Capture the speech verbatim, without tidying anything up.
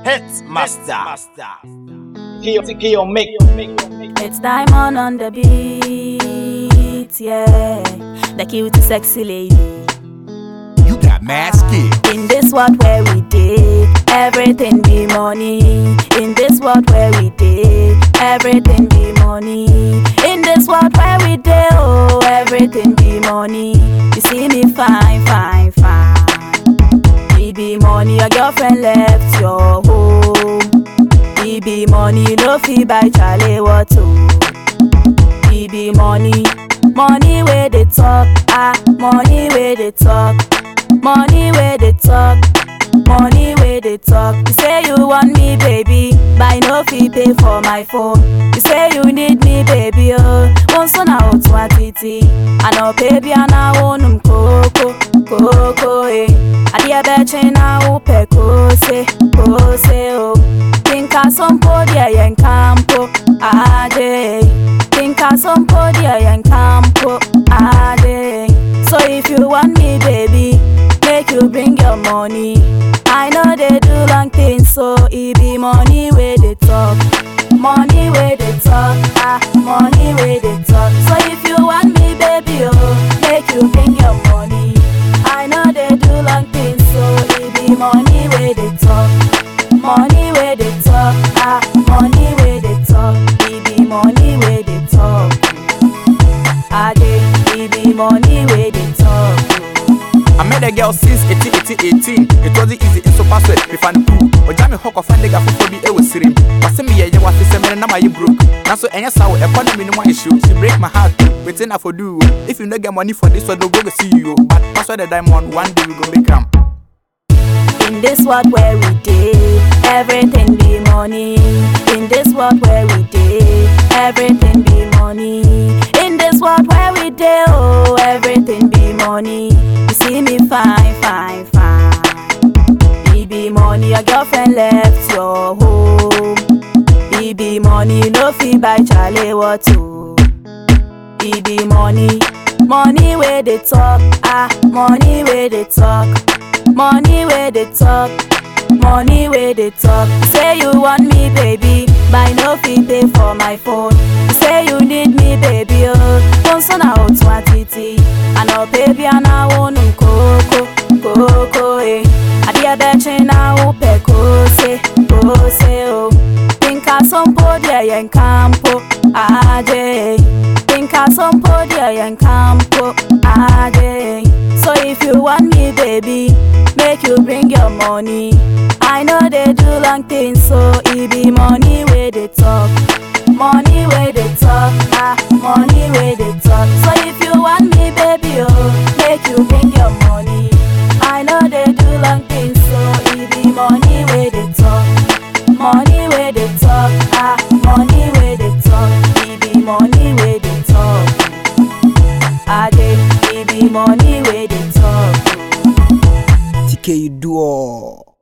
Hits master. Kio, Kio, make. It's Diamond on the beat, yeah. The cute, sexy lady. You got mad skin. In this world where we did, everything be money. In this world where we did, everything be money. In this world where we did, oh, everything be money. You see me fine, fine, fine. It be money, your girlfriend left your home. It be money, you no fee buy Charlie Water. It be money, money where they talk, ah, money where they talk. Money where they talk, money where they talk. You say you want me, baby, buy no fee pay for my phone. You say you need me, baby, oh, once on out twenty. I know baby, I know um coco, coco, eh. I dear betcha now, peco, say, oh, say, oh. Think I some podia and campo, ah, day. Think I some podia and campo, ah, day. So if you want me, baby, make you bring your money. I know they do long things, so it be money where they talk. Money where they talk, ah, money where they talk. So if you want me, baby, oh, make you bring your money. I know they do long things, so it be money where they talk. Money where they talk, ah, money where they talk. It be money where they talk. Ah, they, it be money where they talk. I met a girl since eighteen, eighteen, eighteen. It wasn't easy in so fast way. We found the pool. Or Jamie Hawk of Fandiga for be a was sitting. But send me a year was the same number you broke. Now so any sour economy no issue. She break my heart. Waiting for do. If you no get money for this one, don't go to see you. But that's why the diamond one day we go make them. In this world where we did, everything be money. In this world where we did, everything be money. In this world where we did, oh, everything be money. You see me fine, fine, fine. It be money, your girlfriend left your home. It be money, you no fee buy Charlie Water. It be money, money where they talk, ah, money where they talk. Money where they talk, money where they talk. You say you want me, baby, buy no fee pay for my phone. You say you need me, baby, oh, once on out twenty. I know baby, I know um coco, coco, eh. I dear betcha now, peco, say, oh, say, oh. Think I some podia and campo, ah, day. Think I some podia and campo, ah, day. So if you want me, baby, make you bring your money. I know they do long things, so it be money where they talk. Money where they talk, ah, money where they talk. So if you want me, baby, oh, make you bring your money. I know they do long things, so it be money where they talk. Money where they talk, ah, money where they talk. It be money where they talk. Ah, they, it be money where they talk. T K you do all.